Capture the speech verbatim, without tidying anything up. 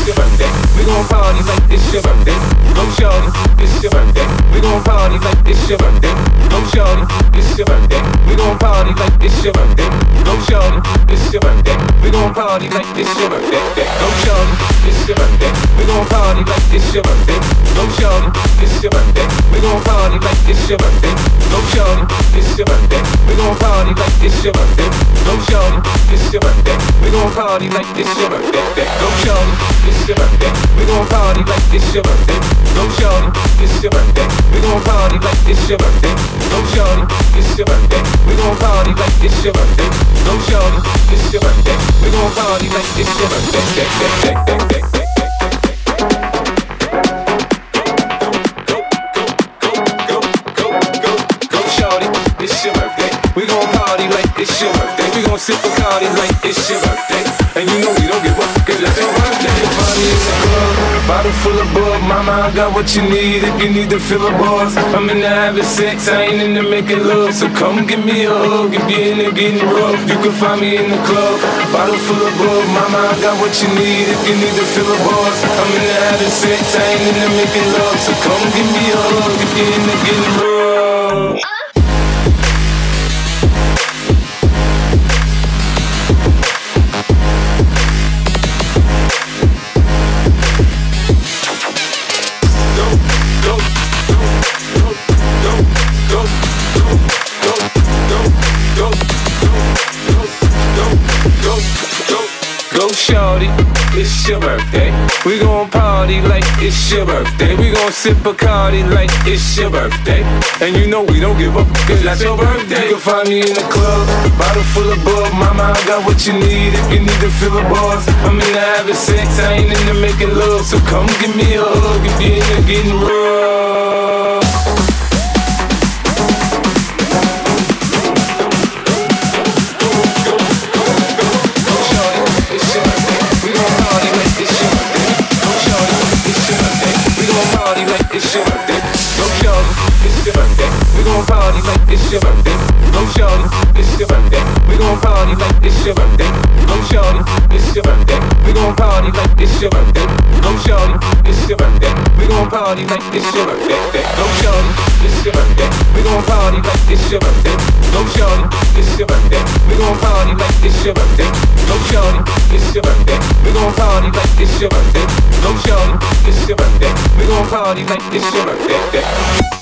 it's your birthday. We gon' party like it's your birthday. Go shorty, it's your birthday. We gon' party like it's your birthday. Go shorty, it's your birthday. We gon' party like it's your birthday. Go shorty, it's your birthday. We gon' party like it's your birthday. Go shorty, it's your birthday. We gon' party like it's your birthday. Go shorty, it's your birthday. We gon' party like it's your birthday. Go shorty, it's your birthday. We gon' party like it's your birthday. Go shorty, it's your birthday. We gon' party like it's your birthday. Go shorty, it's your birthday. We gon' party like it's your birthday. Go shorty, it's your birthday. We gon' party like it's your birthday. Go shorty, it's your birthday. We gon' party like it's your birthday. Go shorty, it's your birthday. We gon' party like it's your birthday. We gon' party like it's your birthday. We gon' sip Bacardi like it's your birthday. And you know we don't give up, cause it's your birthday. Party in the club, bottle full of bug. Mama, I got what you need if you need to fill a buzz. I'm into having sex, I ain't into making love. So come give me a hug if you're into getting rough. You can find me in the club, bottle full of bug. Mama, I got what you need if you need to fill a buzz. I'm into having sex, I ain't into making love. So come give me a hug if you're into getting rough. Shorty, it's your birthday. We gon' party like it's your birthday. We gon' sip Bacardi like it's your birthday. And you know we don't give up, cause that's your birthday. You can find me in the club, bottle full of bug. Mama, I got what you need if you need to fill a buzz. I'm into having sex, I ain't into making love. So come give me a hug if you're into getting rough. It's your birthday. Go shorty, it's your birthday. We gon' party like it's your birthday. Go shorty, it's your birthday. We gon' party like it's your birthday. Go shorty, it's your birthday. We gon' party like it's your birthday. Go shorty, it's your birthday. We gon' party like it's your birthday. Go shorty, it's your birthday. We gon' party like it's your birthday. Go shorty, it's your birthday. We gon' party like it's your birthday. Go shorty, it's your birthday. We gon' party like it's your birthday. Go shorty, it's your birthday. We gon' party like it's your birthday.